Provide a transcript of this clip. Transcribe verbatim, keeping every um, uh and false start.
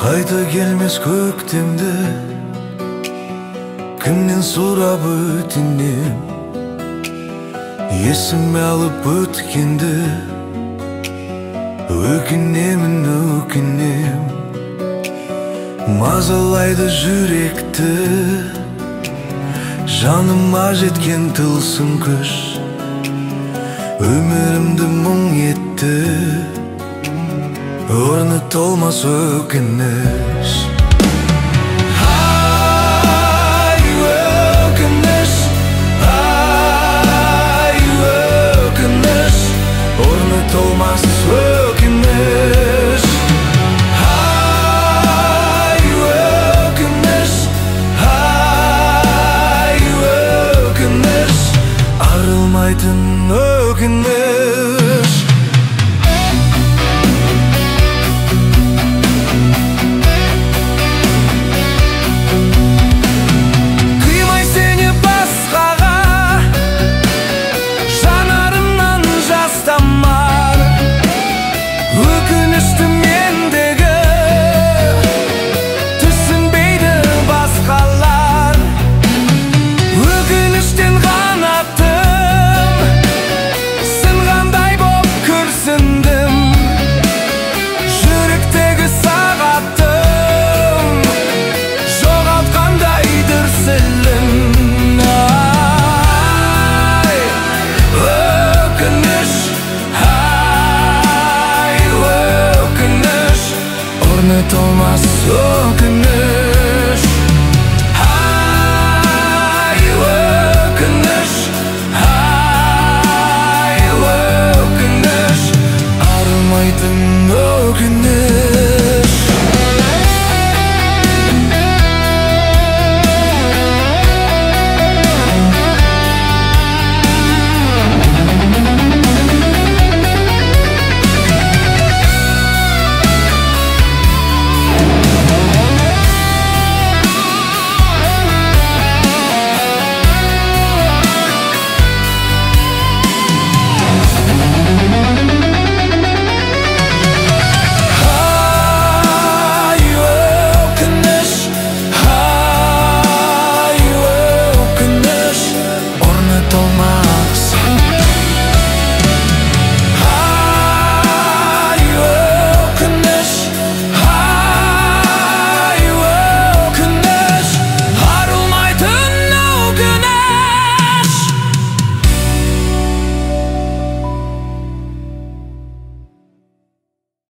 Қайта келмес көктемді кімнен сұрап өтінем, есіме алып өткенді өкінемін, өкінем. Мазалайды жүректі жаныма жеткен тылсым күш, өмірімді мұң етті, орны толмас өкініш. Ай, өкініш, ай, өкініш, орны толмас өкініш. Ай, өкініш, ай, өкініш, арылмайтын өкініш. Толмас өкініш. Ай, өкініш, ай, өкініш, арылмайтын өкініш.